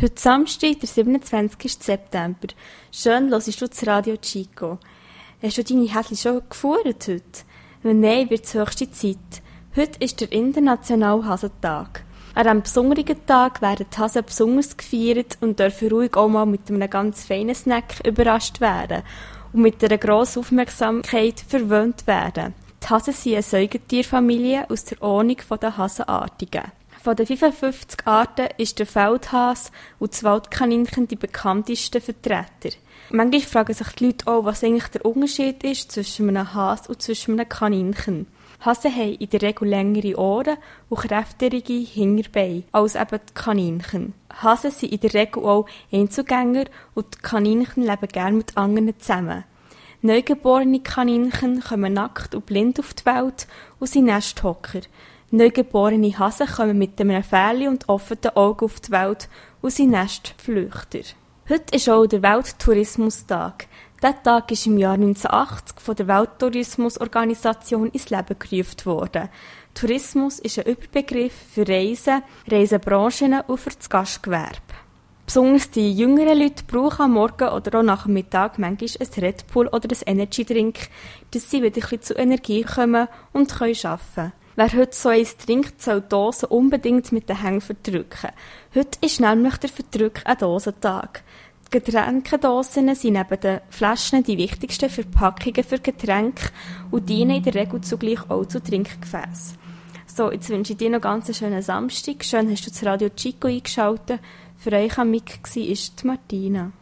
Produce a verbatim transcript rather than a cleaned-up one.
Heute Samstag, der siebenundzwanzigsten September. Schön hörst du das Radio Chico. Hast du deine Häsli schon gefuhrt heute? Wenn nein, wird es höchste Zeit. Heute ist der internationale Hasentag. An diesem besonderen Tag werden die Hasen besonders gefeiert und dürfen ruhig auch mal mit einem ganz feinen Snack überrascht werden und mit einer grossen Aufmerksamkeit verwöhnt werden. Die Hasen sind eine Säugetierfamilie aus der Ordnung der Hasenartigen. Von den fünfundfünfzig Arten ist der Feldhase und das Waldkaninchen die bekanntesten Vertreter. Manchmal fragen sich die Leute auch, was eigentlich der Unterschied ist zwischen einem Hase und zwischen einem Kaninchen. Hasen haben in der Regel längere Ohren und kräftigere Hinterbeine als eben die Kaninchen. Hasen sind in der Regel auch Einzelgänger und die Kaninchen leben gerne mit anderen zusammen. Neugeborene Kaninchen kommen nackt und blind auf die Welt und sind Nesthocker. Neugeborene Hasen kommen mit einem Fähli und offenen Augen auf die Welt und sind Nestflüchter. Heute ist auch der Welttourismustag. Dieser Tag ist im Jahr neunzehnhundertachtzig von der Welttourismusorganisation ins Leben gerufen worden. Tourismus ist ein Überbegriff für Reisen, Reisebranchen und für das Gastgewerbe. Besonders die jüngeren Leute brauchen am Morgen oder auch nach dem Mittag manchmal ein Red Bull oder ein Energy Drink, dass sie wieder ein bisschen zu Energie kommen und können arbeiten können. Wer heute so eins trinkt, soll die Dose unbedingt mit den Händen verdrücken. Heute ist nämlich der Verdrück ein Dosentag. Die Getränkedosen sind neben den Flaschen die wichtigsten Verpackungen für Getränke und dienen in der Regel zugleich auch zu Trinkgefäßen. So, jetzt wünsche ich dir noch ganz einen schönen Samstag. Schön hast du das Radio Chico eingeschaltet. Für euch am Mic war die Martina.